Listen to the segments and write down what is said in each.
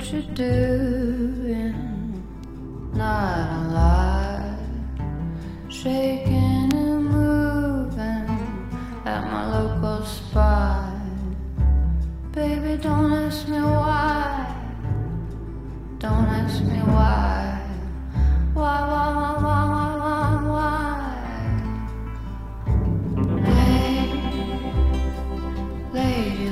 you're doing, not alive, shaking and moving at my local spot. Baby, don't ask me why, don't ask me why, why, lady,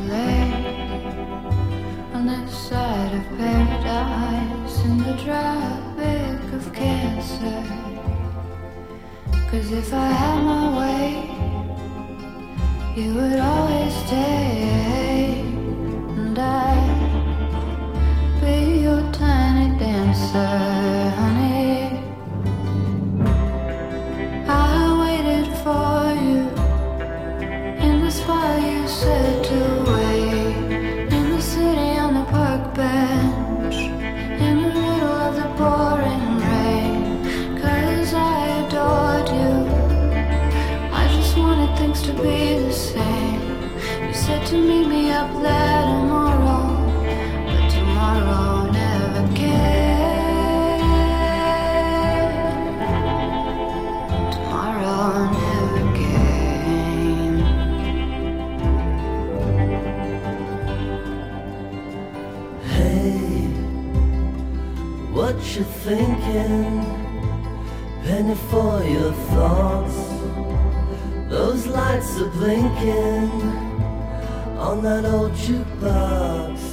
on this side of paradise, in the tropic of Cancer. 'Cause if I had my way, you would always stay, and I'd be your tiny dancer, honey. I waited for you in the spot you said to wait, in the city on the park bench, in the middle of the pouring rain. 'Cause I adored you, I just wanted things to be the same. You said to meet me up there tomorrow, but tomorrow never came. Tomorrow never came. Hey, what you thinking? Penny for your thoughts. Those lights are blinking on that old jukebox.